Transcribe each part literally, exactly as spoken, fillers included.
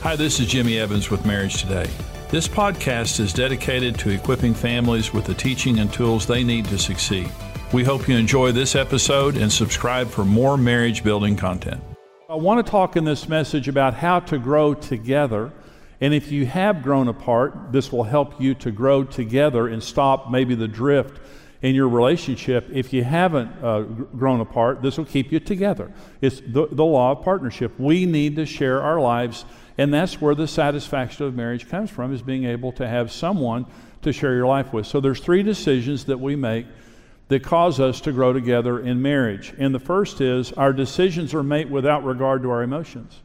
Hi, this is Jimmy Evans with Marriage Today. This podcast is dedicated to equipping families with the teaching and tools they need to succeed. We hope you enjoy this episode and subscribe for more marriage building content. I want to talk in this message about how to grow together. And if you have grown apart, this will help you to grow together and stop maybe the drift in your relationship. If you haven't uh, grown apart, this will keep you together. It's the, the law of partnership. We need to share our lives, and that's where the satisfaction of marriage comes from, is being able to have someone to share your life with. So there's three decisions that we make that cause us to grow together in marriage. And the first is our decisions are made without regard to our emotions.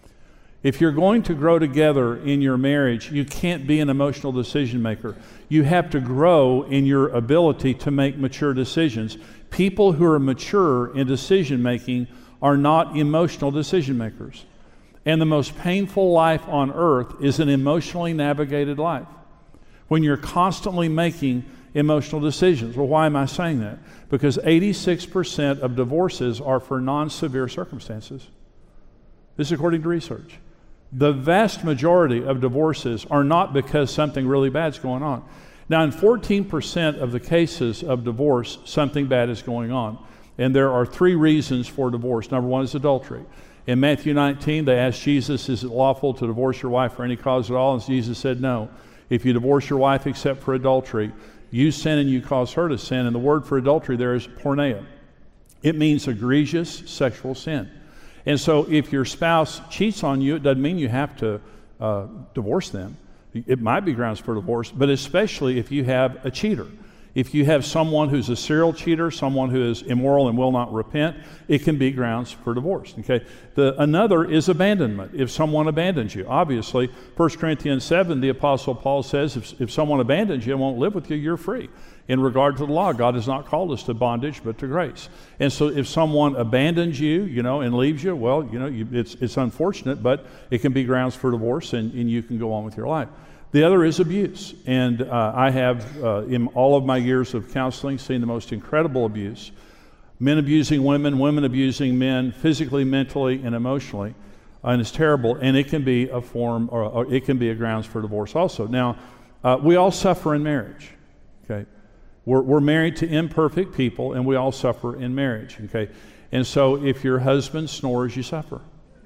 If you're going to grow together in your marriage, you can't be an emotional decision maker. You have to grow in your ability to make mature decisions. People who are mature in decision making are not emotional decision makers. And the most painful life on earth is an emotionally navigated life, when you're constantly making emotional decisions. Well, why am I saying that? Because eighty-six percent of divorces are for non-severe circumstances. This is according to research. The vast majority of divorces are not because something really bad is going on. Now, in fourteen percent of the cases of divorce, something bad is going on. And there are three reasons for divorce. Number one is adultery. In Matthew nineteen, they asked Jesus, is it lawful to divorce your wife for any cause at all? And Jesus said, no. If you divorce your wife except for adultery, you sin and you cause her to sin. And the word for adultery there is porneia. It means egregious sexual sin. And so if your spouse cheats on you, it doesn't mean you have to uh, divorce them. It might be grounds for divorce, but especially if you have a cheater. If you have someone who's a serial cheater, someone who is immoral and will not repent, it can be grounds for divorce. Okay. The, another is abandonment. If someone abandons you, obviously, First Corinthians seven, the Apostle Paul says, if, if someone abandons you and won't live with you, you're free. In regard to the law, God has not called us to bondage, but to grace. And so if someone abandons you, you know, and leaves you, well, you know, you, it's, it's unfortunate, but it can be grounds for divorce, and, and you can go on with your life. The other is abuse. And uh, I have, uh, in all of my years of counseling, seen the most incredible abuse. Men abusing women, women abusing men, physically, mentally, and emotionally. And it's terrible. And it can be a form, or, or it can be a grounds for divorce also. Now, uh, we all suffer in marriage. Okay. We're, we're married to imperfect people, and we all suffer in marriage. Okay. And so if your husband snores, you suffer.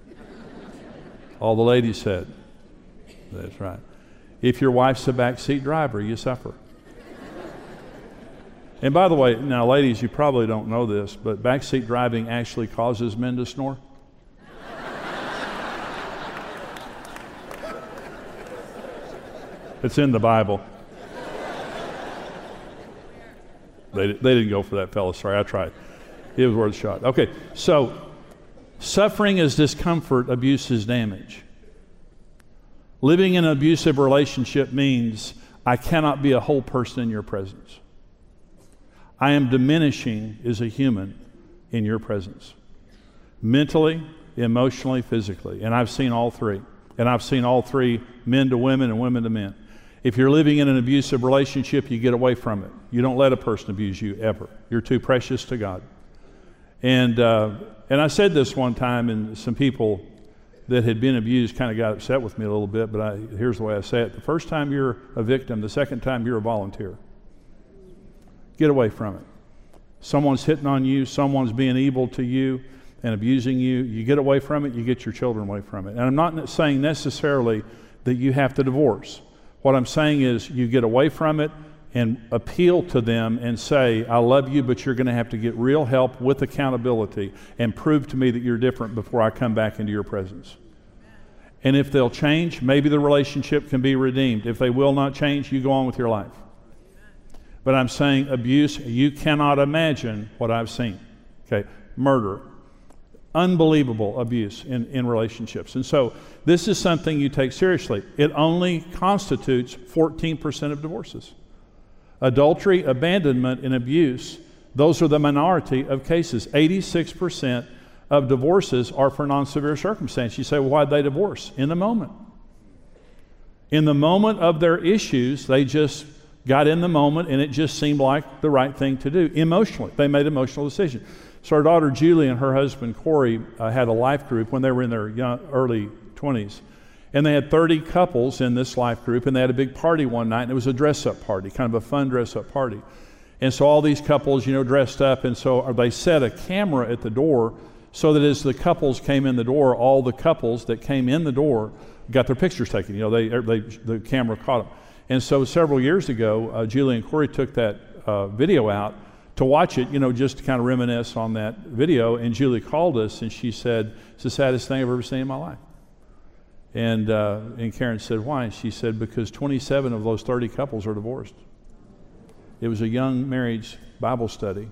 All the ladies said. That's right. If your wife's a backseat driver, you suffer. And by the way, now ladies, you probably don't know this, but backseat driving actually causes men to snore. It's in the Bible. They, they didn't go for that, fella. Sorry, I tried. It was worth a shot. Okay, so suffering is discomfort, abuse is damage. Living in an abusive relationship means I cannot be a whole person in your presence. I am diminishing as a human in your presence. Mentally, emotionally, physically. And I've seen all three. And I've seen all three, men to women and women to men. If you're living in an abusive relationship, you get away from it. You don't let a person abuse you ever. You're too precious to God. And, uh, and I said this one time, and some people that had been abused kind of got upset with me a little bit, but I, here's the way I say it. The first time you're a victim, the second time you're a volunteer. Get away from it. Someone's hitting on you, someone's being evil to you and abusing you. You get away from it, you get your children away from it. And I'm not saying necessarily that you have to divorce. What I'm saying is you get away from it and appeal to them and say, I love you, but you're going to have to get real help with accountability and prove to me that you're different before I come back into your presence. And if they'll change, maybe the relationship can be redeemed. If they will not change, you go on with your life. But I'm saying abuse, you cannot imagine what I've seen. Okay, murder, unbelievable abuse in, in relationships. And so this is something you take seriously. It only constitutes fourteen percent of divorces. Adultery, abandonment, and abuse, those are the minority of cases. eighty-six percent of divorces are for non-severe circumstance. You say, well, why'd they divorce? In the moment. In the moment of their issues, they just got in the moment and it just seemed like the right thing to do. Emotionally, they made emotional decision. So our daughter Julie and her husband Corey uh, had a life group when they were in their young, early twenties. And they had thirty couples in this life group, and they had a big party one night, and it was a dress-up party, kind of a fun dress-up party. And so all these couples, you know, dressed up, and so they set a camera at the door so that as the couples came in the door, all the couples that came in the door got their pictures taken. You know, they, they the camera caught them. And so several years ago, uh, Julie and Corey took that uh, video out to watch it, you know, just to kind of reminisce on that video. And Julie called us, and she said, "It's the saddest thing I've ever seen in my life." And uh, and Karen said, "Why?" And she said, "Because twenty-seven of those thirty couples are divorced." It was a young marriage Bible study.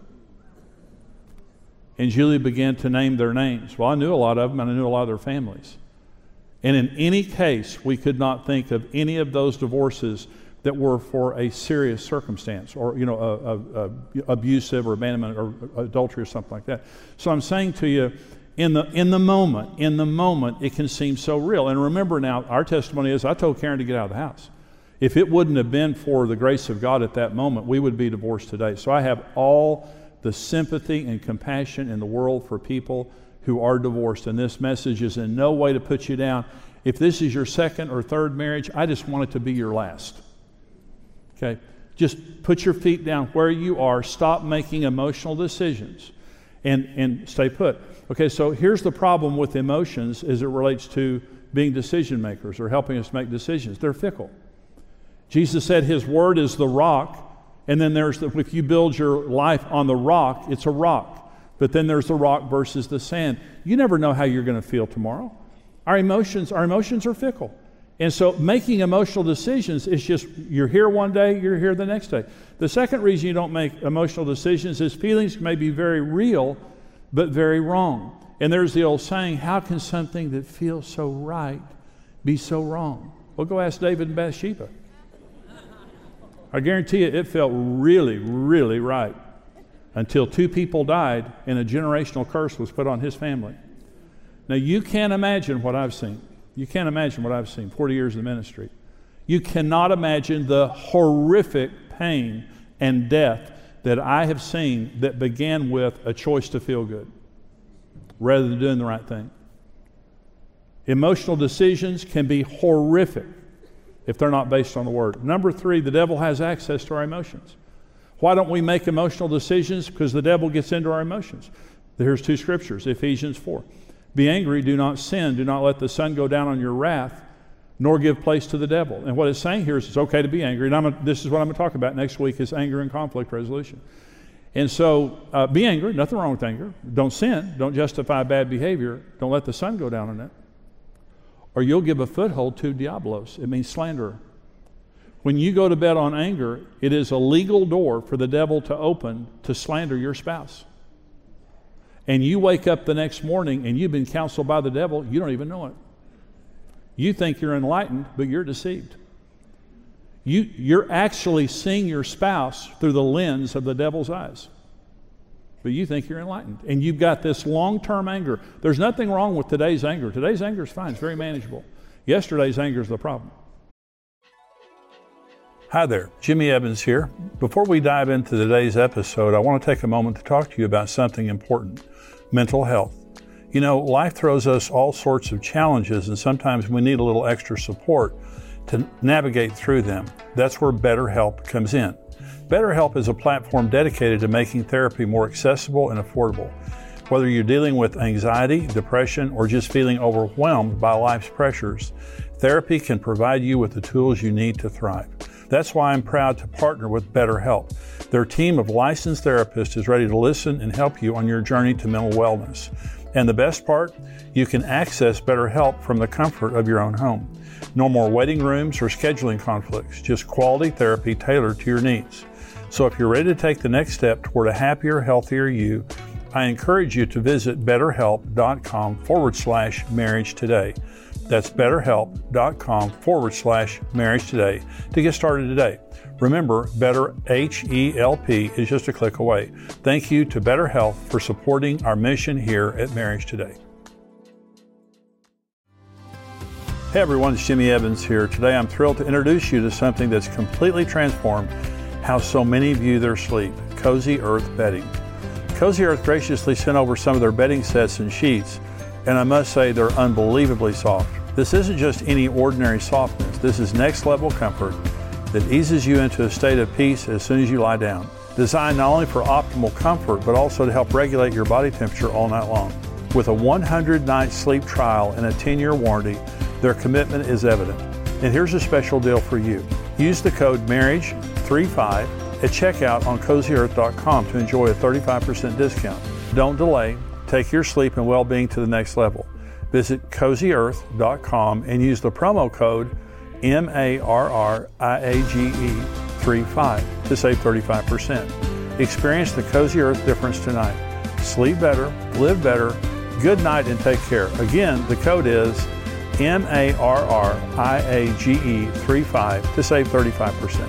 And Julie began to name their names. Well, I knew a lot of them, and I knew a lot of their families. And in any case, we could not think of any of those divorces that were for a serious circumstance, or, you know, a, a, a abusive or abandonment or adultery or something like that. So I'm saying to you, in the in the moment, in the moment, it can seem so real. And remember now, our testimony is, I told Karen to get out of the house. If it wouldn't have been for the grace of God at that moment, we would be divorced today. So I have all the sympathy and compassion in the world for people who are divorced. And this message is in no way to put you down. If this is your second or third marriage, I just want it to be your last. Okay? Just put your feet down where you are. Stop making emotional decisions and, and stay put. Okay, so here's the problem with emotions as it relates to being decision makers or helping us make decisions. They're fickle. Jesus said his word is the rock, and then there's the, if you build your life on the rock, it's a rock. But then there's the rock versus the sand. You never know how you're going to feel tomorrow. Our emotions, our emotions are fickle. And so making emotional decisions is just, you're here one day, you're here the next day. The second reason you don't make emotional decisions is feelings may be very real, but very wrong. And there's the old saying, how can something that feels so right be so wrong? Well, go ask David and Bathsheba. I guarantee you it felt really, really right until two people died and a generational curse was put on his family. Now, you can't imagine what I've seen. You can't imagine what I've seen, forty years in ministry. You cannot imagine the horrific pain and death that I have seen that began with a choice to feel good rather than doing the right thing. Emotional decisions can be horrific if they're not based on the Word. Number three, the devil has access to our emotions. Why don't we make emotional decisions? Because the devil gets into our emotions. Here's two scriptures, Ephesians four. Be angry, do not sin, do not let the sun go down on your wrath, nor give place to the devil. And what it's saying here is it's okay to be angry. And I'm a, this is what I'm going to talk about next week is anger and conflict resolution. And so uh, be angry, nothing wrong with anger. Don't sin, don't justify bad behavior, don't let the sun go down on it. Or you'll give a foothold to diabolos. It means slanderer. When you go to bed on anger, it is a legal door for the devil to open to slander your spouse. And you wake up the next morning and you've been counseled by the devil, you don't even know it. You think you're enlightened, but you're deceived. You, you're actually seeing your spouse through the lens of the devil's eyes. But you think you're enlightened. And you've got this long-term anger. There's nothing wrong with today's anger. Today's anger is fine. It's very manageable. Yesterday's anger is the problem. Hi there, Jimmy Evans here. Before we dive into today's episode, I want to take a moment to talk to you about something important, mental health. You know, life throws us all sorts of challenges, and sometimes we need a little extra support to navigate through them. That's where BetterHelp comes in. BetterHelp is a platform dedicated to making therapy more accessible and affordable. Whether you're dealing with anxiety, depression, or just feeling overwhelmed by life's pressures, therapy can provide you with the tools you need to thrive. That's why I'm proud to partner with BetterHelp. Their team of licensed therapists is ready to listen and help you on your journey to mental wellness. And the best part, you can access BetterHelp from the comfort of your own home. No more waiting rooms or scheduling conflicts, just quality therapy tailored to your needs. So if you're ready to take the next step toward a happier, healthier you, I encourage you to visit betterhelp.com forward slash marriage today. That's betterhelp.com forward slash marriage today to get started today. Remember, Better H E L P is just a click away. Thank you to BetterHelp for supporting our mission here at Marriage Today. Hey everyone, it's Jimmy Evans here. Today I'm thrilled to introduce you to something that's completely transformed how so many view their sleep, Cozy Earth bedding. Cozy Earth graciously sent over some of their bedding sets and sheets, and I must say they're unbelievably soft. This isn't just any ordinary softness. This is next level comfort that eases you into a state of peace as soon as you lie down. Designed not only for optimal comfort, but also to help regulate your body temperature all night long. With a one hundred night sleep trial and a ten year warranty, their commitment is evident. And here's a special deal for you. Use the code marriage thirty-five at checkout on cozy earth dot com to enjoy a thirty-five percent discount. Don't delay. Take your sleep and well-being to the next level. Visit cozy earth dot com and use the promo code M A R R I A G E thirty-five to save thirty-five percent. Experience the Cozy Earth difference tonight. Sleep better, live better, good night, and take care. Again, the code is M A R R I A G E thirty-five to save thirty-five percent.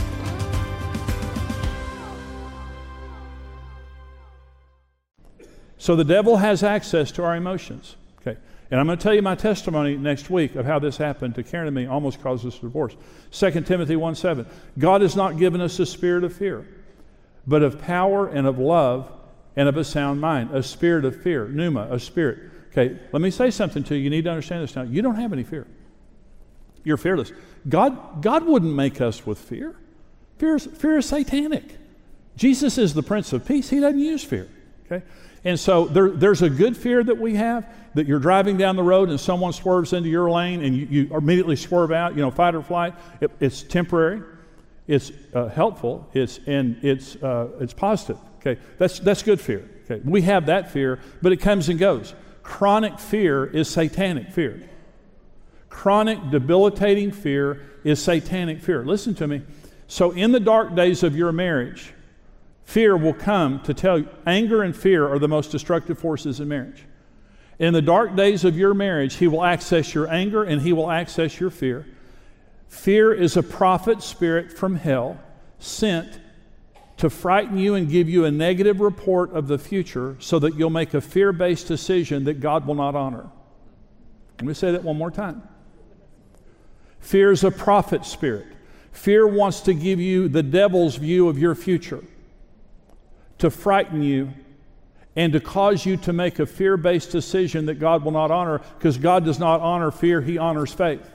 So the devil has access to our emotions. Okay. And I'm going to tell you my testimony next week of how this happened to Karen and me, almost caused us a divorce. Second Timothy one seven. God has not given us a spirit of fear, but of power and of love and of a sound mind. A spirit of fear. Pneuma, a spirit. Okay, let me say something to you. You need to understand this now. You don't have any fear. You're fearless. God, God wouldn't make us with fear. Fear is, fear is satanic. Jesus is the Prince of Peace. He doesn't use fear. Okay? And so there, there's a good fear that we have, that you're driving down the road and someone swerves into your lane and you, you immediately swerve out, you know, fight or flight. It, it's temporary, it's uh, helpful, it's and it's uh, it's positive. Okay, that's that's good fear. Okay, we have that fear, but it comes and goes. Chronic fear is satanic fear. Chronic debilitating fear is satanic fear. Listen to me. So in the dark days of your marriage, fear will come to tell you, anger and fear are the most destructive forces in marriage. In the dark days of your marriage, he will access your anger and he will access your fear. Fear is a prophet spirit from hell sent to frighten you and give you a negative report of the future so that you'll make a fear-based decision that God will not honor. Let me say that one more time. Fear is a prophet spirit. Fear wants to give you the devil's view of your future, to frighten you and to cause you to make a fear-based decision that God will not honor, because God does not honor fear, he honors faith.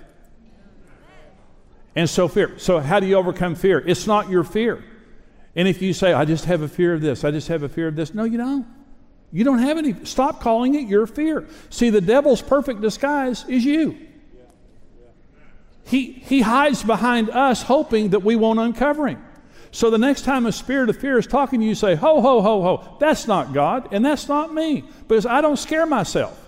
And so fear. So how do you overcome fear? It's not your fear. And if you say, I just have a fear of this, I just have a fear of this. No, you don't. You don't have any. Stop calling it your fear. See, the devil's perfect disguise is you. He, he hides behind us hoping that we won't uncover him. So the next time a spirit of fear is talking to you, you say, ho, ho, ho, ho, that's not God and that's not me, because I don't scare myself.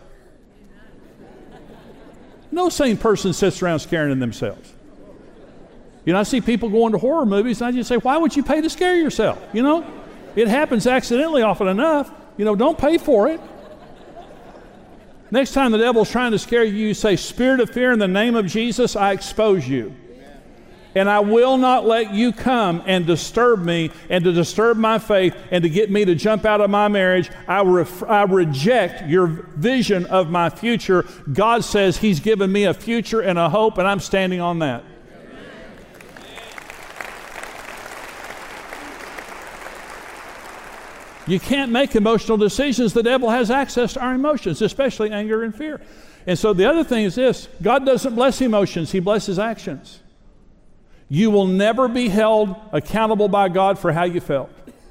No sane person sits around scaring themselves. You know, I see people going to horror movies and I just say, why would you pay to scare yourself? You know, it happens accidentally often enough. You know, don't pay for it. Next time the devil's trying to scare you, you say, spirit of fear, in the name of Jesus, I expose you. And I will not let you come and disturb me and to disturb my faith and to get me to jump out of my marriage. I, ref- I reject your vision of my future. God says he's given me a future and a hope, and I'm standing on that. You can't make emotional decisions. The devil has access to our emotions, especially anger and fear. And so the other thing is this: God doesn't bless emotions, he blesses actions. You will never be held accountable by God for how you felt.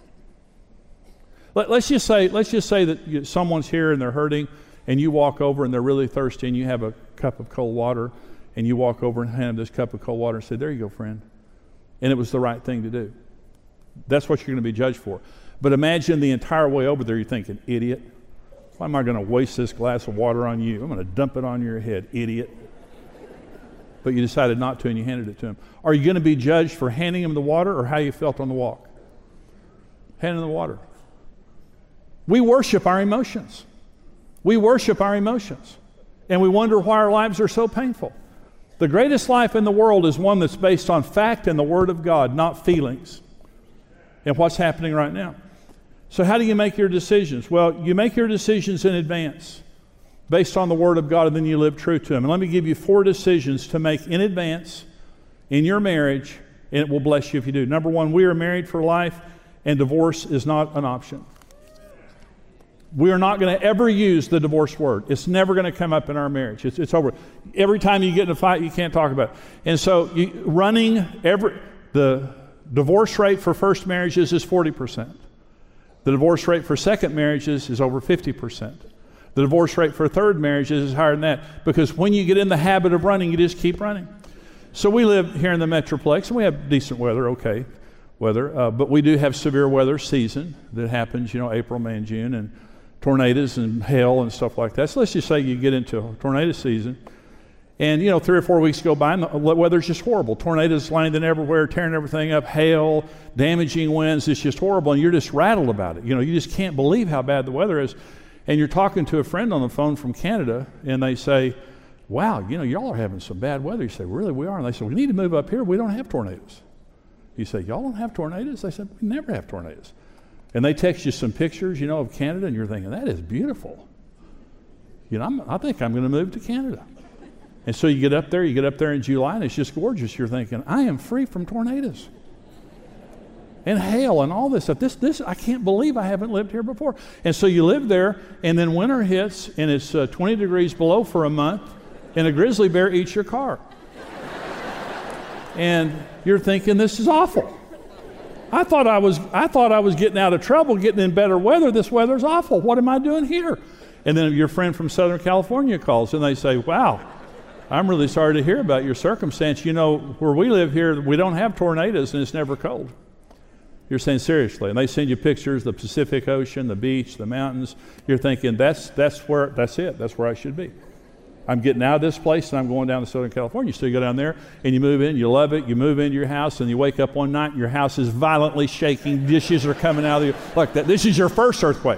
Let, let's just say, let's just say that you, someone's here and they're hurting, and you walk over and they're really thirsty, and you have a cup of cold water, and you walk over and hand them this cup of cold water and say, there you go, friend. And it was the right thing to do. That's what you're going to be judged for. But imagine the entire way over there you're thinking, idiot, why am I going to waste this glass of water on you? I'm going to dump it on your head, idiot. But you decided not to and you handed it to him. Are you going to be judged for handing him the water or how you felt on the walk? Handing the water. We worship our emotions. We worship our emotions. And we wonder why our lives are so painful. The greatest life in the world is one that's based on fact and the Word of God, not feelings. And what's happening right now. So how do you make your decisions? Well, you make your decisions in advance based on the Word of God, and then you live true to them. And let me give you four decisions to make in advance in your marriage, and it will bless you if you do. Number one, we are married for life, and divorce is not an option. We are not going to ever use the divorce word. It's never going to come up in our marriage. It's, it's over. Every time you get in a fight, you can't talk about it. And so you, running every, the divorce rate for first marriages is forty percent. The divorce rate for second marriages is over fifty percent. The divorce rate for third marriages is higher than that, because when you get in the habit of running, you just keep running. So we live here in the Metroplex, and we have decent weather, okay weather, uh, but we do have severe weather season that happens, you know, April, May, and June, and tornadoes and hail and stuff like that. So let's just say you get into a tornado season, and, you know, three or four weeks go by, and the weather's just horrible. Tornadoes landing everywhere, tearing everything up, hail, damaging winds. It's just horrible, and you're just rattled about it. You know, you just can't believe how bad the weather is. And you're talking to a friend on the phone from Canada, and they say, wow, you know, y'all are having some bad weather. You say, really, we are? And they say, we need to move up here. We don't have tornadoes. You say, y'all don't have tornadoes? They said, we never have tornadoes. And they text you some pictures, you know, of Canada, and you're thinking, that is beautiful. You know, I'm, I think I'm going to move to Canada. And so you get up there, you get up there in July, and it's just gorgeous. You're thinking, I am free from tornadoes and hail and all this stuff. This, this, I can't believe I haven't lived here before. And so you live there, and then winter hits, and it's uh, twenty degrees below for a month, and a grizzly bear eats your car. And you're thinking, this is awful. I thought I was, I thought I was getting out of trouble, getting in better weather. This weather's awful. What am I doing here? And then your friend from Southern California calls, and they say, wow, I'm really sorry to hear about your circumstance. You know, where we live here, we don't have tornadoes, and it's never cold. You're saying, seriously? And they send you pictures, the Pacific Ocean, the beach, the mountains. You're thinking, that's that's where, that's it. That's where I should be. I'm getting out of this place, and I'm going down to Southern California. So you go down there, and you move in, you love it, you move into your house, and you wake up one night, and your house is violently shaking, dishes are coming out of you like that. This is your first earthquake.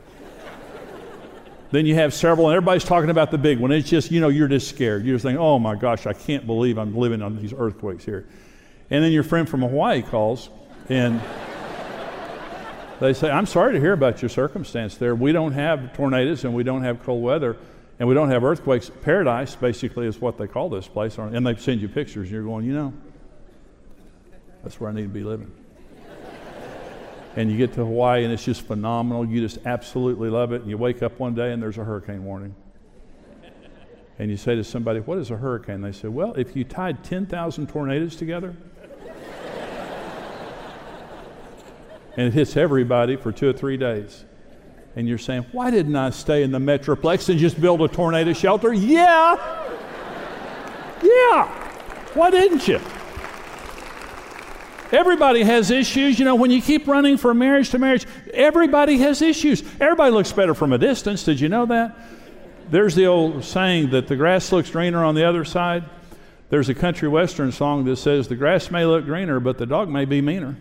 Then you have several, and everybody's talking about the big one. It's just, you know, you're just scared. You're just thinking, oh my gosh, I can't believe I'm living on these earthquakes here. And then your friend from Hawaii calls, and they say, I'm sorry to hear about your circumstance there. We don't have tornadoes, and we don't have cold weather, and we don't have earthquakes. Paradise, basically, is what they call this place. And they send you pictures, and you're going, you know, that's where I need to be living. And you get to Hawaii, and it's just phenomenal. You just absolutely love it. And you wake up one day, and there's a hurricane warning. And you say to somebody, what is a hurricane? They say, well, if you tied ten thousand tornadoes together, and it hits everybody for two or three days. And you're saying, why didn't I stay in the Metroplex and just build a tornado shelter? Yeah. Yeah. Why didn't you? Everybody has issues. You know, when you keep running from marriage to marriage, everybody has issues. Everybody looks better from a distance. Did you know that? There's the old saying that the grass looks greener on the other side. There's a country western song that says the grass may look greener, but the dog may be meaner.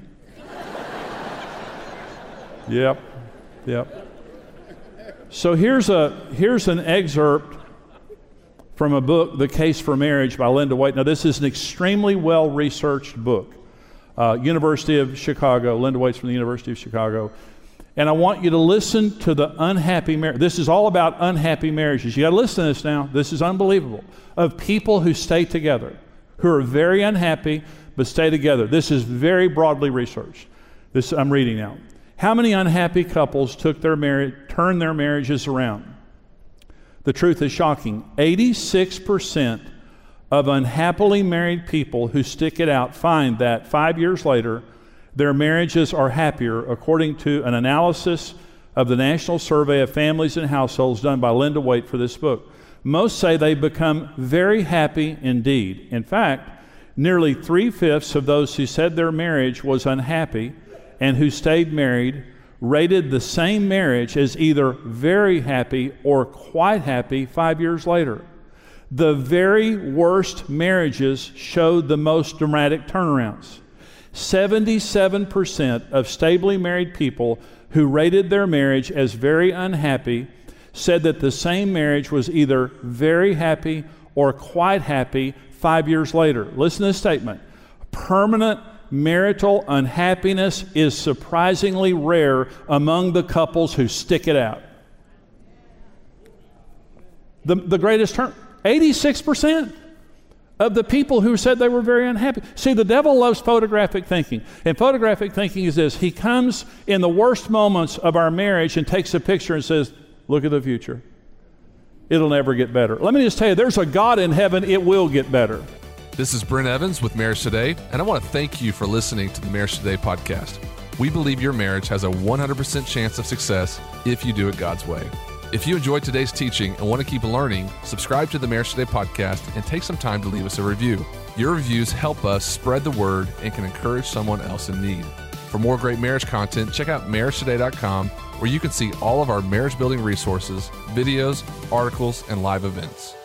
Yep, yep. So here's a here's an excerpt from a book, The Case for Marriage by Linda Waite. Now this is an extremely well-researched book. Uh, University of Chicago, Linda Waite's from the University of Chicago. And I want you to listen to the unhappy marriage. This is all about unhappy marriages. You got to listen to this now. This is unbelievable. Of people who stay together, who are very unhappy, but stay together. This is very broadly researched. This I'm reading now. How many unhappy couples took their marriage, turned their marriages around? The truth is shocking. eighty-six percent of unhappily married people who stick it out find that five years later, their marriages are happier, according to an analysis of the National Survey of Families and Households done by Linda Waite for this book. Most say they become very happy indeed. In fact, nearly three-fifths of those who said their marriage was unhappy and who stayed married rated the same marriage as either very happy or quite happy five years later. The very worst marriages showed the most dramatic turnarounds. seventy-seven percent of stably married people who rated their marriage as very unhappy said that the same marriage was either very happy or quite happy five years later. Listen to this statement. Permanent marital unhappiness is surprisingly rare among the couples who stick it out. The, the greatest turn, eighty-six percent of the people who said they were very unhappy. See, the devil loves photographic thinking. And photographic thinking is this. He comes in the worst moments of our marriage and takes a picture and says, look at the future. It'll never get better. Let me just tell you, there's a God in heaven. It will get better. This is Brent Evans with Marriage Today, and I want to thank you for listening to the Marriage Today podcast. We believe your marriage has a one hundred percent chance of success if you do it God's way. If you enjoyed today's teaching and want to keep learning, subscribe to the Marriage Today podcast and take some time to leave us a review. Your reviews help us spread the word and can encourage someone else in need. For more great marriage content, check out marriage today dot com, where you can see all of our marriage building resources, videos, articles, and live events.